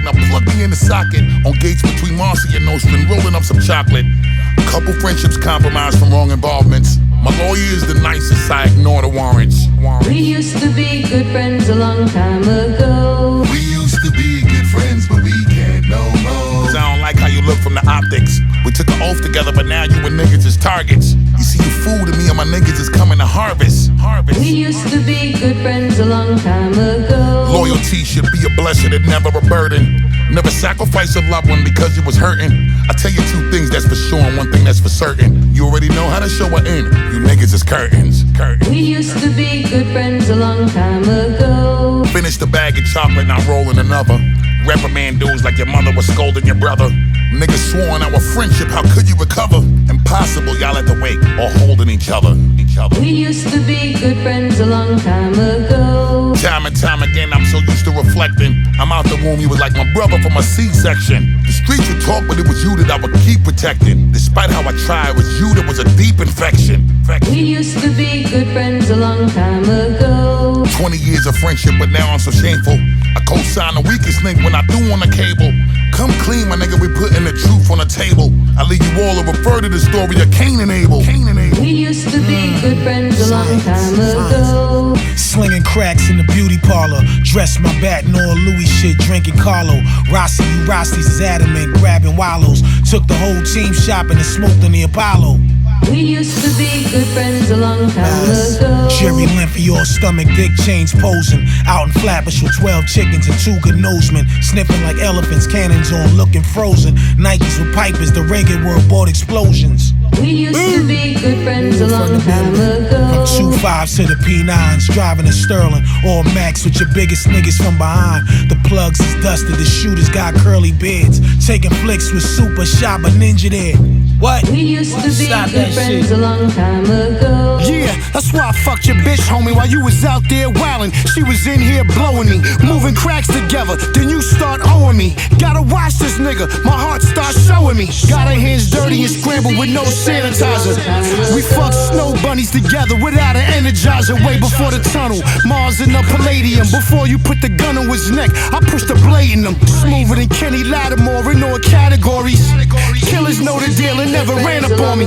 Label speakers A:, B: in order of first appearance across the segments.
A: now plug me in the socket. On gates between Marcy and Nostrand, rolling up some chocolate. Couple friendships compromised from wrong involvements. My lawyer is the nicest, I ignore the warrants.
B: We used to be good friends a long time ago.
A: We used to be good friends, but we can't no more. 'Cause I don't like how you look from the optics. We took an oath together, but now you and niggas is targets. You see, you fool to me and my niggas is coming to harvest.
B: We used to be good friends a long time ago.
A: Loyalty should be a blessing and never a burden. Never sacrifice a loved one because you was hurting. I tell you two things that's for sure and one thing that's for certain. You already know how to show an end. You niggas is curtains.
B: We used to be good friends a long time ago.
A: Finish the bag of chocolate, now rolling another. Reprimand dudes like your mother was scolding your brother. Niggas swore on our friendship, how could you recover? Impossible, y'all at the wake, or holding each other.
B: We used to be good friends a long time ago.
A: Time and time again, I'm so used to reflecting. I'm out the womb, you was like my brother from a C-section. The streets would talk, but it was you that I would keep protecting. Despite how I tried, it was you that was a deep infection.
B: We used to be good friends a long time ago.
A: 20 years of friendship, but now I'm so shameful. I co-sign the weakest link when I do on the cable. Come clean, my nigga, we putting the truth on the table. I leave you all to refer to the story of Cain and Abel.
B: We used to be good friends a long time ago.
C: Slinging cracks in the beauty parlor. Dressed my bat in all Louis shit, drinking Carlo. Rossi, you Rostis is adamant, grabbing wallows. Took the whole team shopping and smoked in the Apollo.
B: We used to be good friends a long time ago.
C: Jerry Limpy, all stomach, dick chains posing. Out in Flatbush with 12 chickens and 2 good nosemen. Sniffing like elephants, cannons on, looking frozen. Nikes with pipers, the reggae world bought explosions.
B: We used to be good friends a long time ago.
C: From 2.5s to the P9s, driving a Sterling. All Max with your biggest niggas from behind. The plugs is dusted, the shooters got curly beards. Taking flicks with Super Shot, but Ninja there. What?
B: We used to be good friends a long time ago.
D: Yeah, that's why I fucked your bitch, homie, while you was out there wildin'. She was in here blowing me, moving cracks together. Then you start owing me. Gotta watch this nigga, my heart starts showing me. Got her hands dirty and scrambled with no sanitizer. We fucked snow bunnies together without an energizer. Way before the tunnel, Mars in the Palladium. Before you put the gun on his neck, I pushed the blade in him. Smoother than Kenny Lattimore in all categories. Killers know the deal and never ran up on me.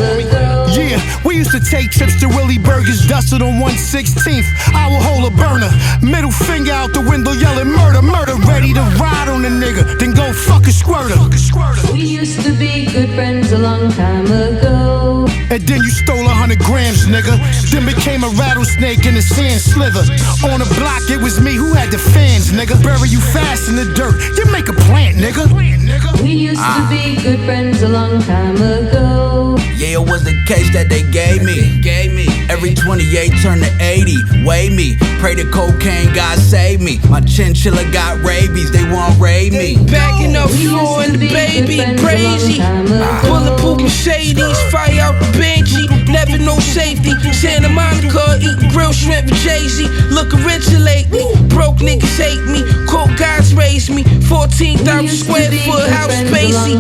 D: Yeah, we used to take trips to Willie Burgers, dusted on 1/16th. I will hold a burner, middle finger out the window yelling murder, murder. Ready to ride on a nigga, then go fuck a squirter.
B: We used to be good friends a long time ago.
D: And then you stole 100 grams, nigga. Then became a rattlesnake in the sand slither. On the block, it was me who had the fans, nigga. Bury you fast in the dirt, you make a plant, nigga.
B: We used to be good friends a long time ago.
E: Yeah, it was the case that they gave me. Every 28 turned to 80. Weigh me. Pray the cocaine, God save me. My chinchilla got rabies, they won't raid me.
F: Backing up floor and the baby crazy. Bulletproof Mercedes, fire out the Banshee. Never no safety. Santa Monica, eating grilled shrimp with Jay-Z. Looking richer lately. Broke niggas hate me. Coke guys raised me. 14,000 square foot house spacey.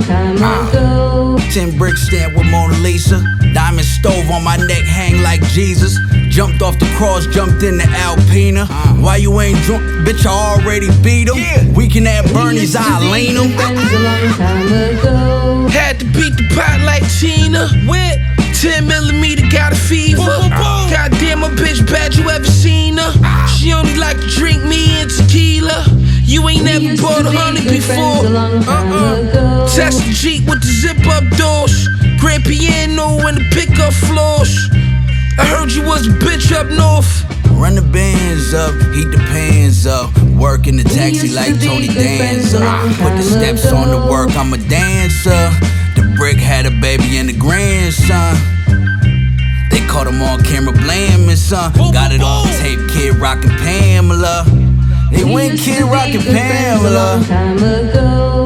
E: 10 bricks stamped with Mona Lisa. Diamond stove on my neck, hang like Jesus. Jumped off the cross, jumped in the Alpina. Why you ain't drunk? Bitch, I already beat him. Weekend at Bernie's, I lean him.
F: Had to beat the pot like Tina. With 10mm, got a fever. Goddamn, my bitch bad, you ever seen her? She only like to drink me and tequila. You ain't never bought a honey before. Test the Jeep with the zip up doors. Grand piano and the pickup floors. I heard you was a bitch up north.
E: Run the bands up, heat the pans up. Work in the taxi like Tony Danza. Put the steps on the work, I'm a dancer. The brick had a baby and a grandson. They caught him on camera blaming, son. Got it on tape, Kid Rock and Pamela. They went Kid Rock and Pamela.